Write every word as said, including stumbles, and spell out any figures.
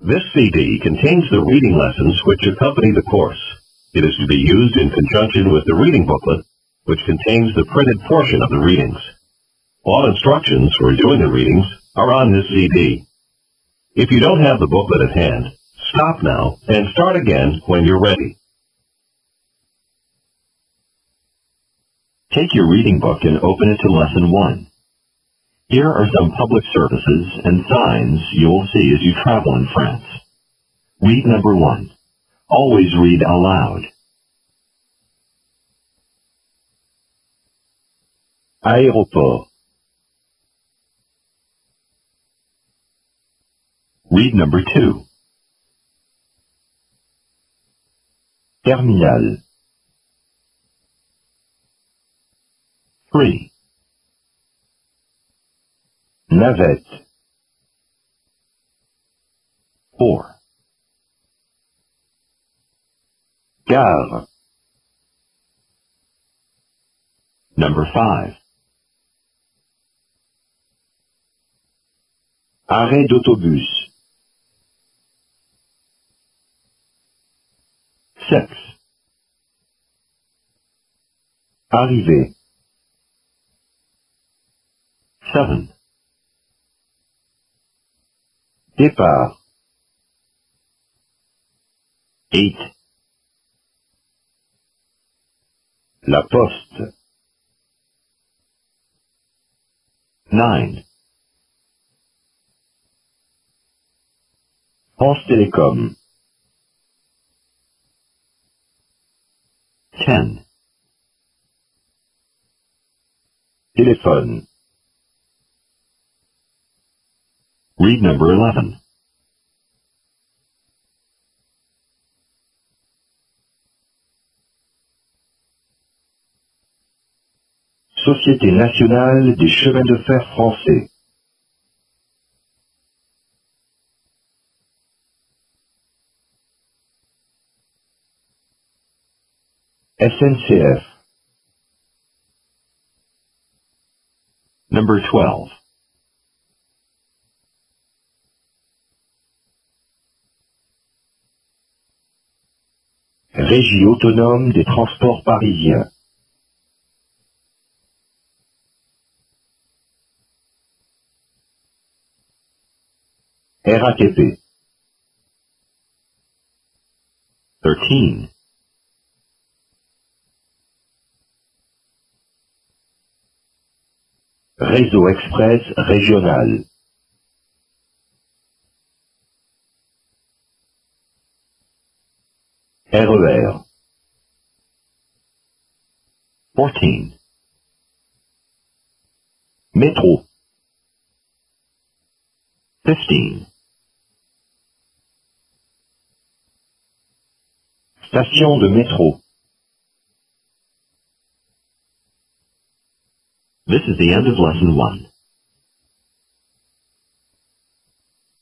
This C D contains the reading lessons which accompany the course. It is to be used in conjunction with the reading booklet, which contains the printed portion of the readings. All instructions for doing the readings are on this C D. If you don't have the booklet at hand, stop now and start again when you're ready. Take your reading book and open it to Lesson one. Here are some public services and signs you will see as you travel in France. Read number one. Always read aloud. Aéroport. Read number two. Terminal. Three. Navette. Four. Gare. Number five. Arrêt d'autobus. Six. Arrivée. Seven. Départ. Eight. La Poste. Nine. France Télécom. Ten. Téléphone. Read number eleven. Société nationale des chemins de fer français. S N C F. Number twelve. Régie autonome des transports parisiens. R A T P. Thirteen. Réseau express régional. R E R. Fourteen. Métro. Fifteen. Station de métro. This is the end of Lesson one.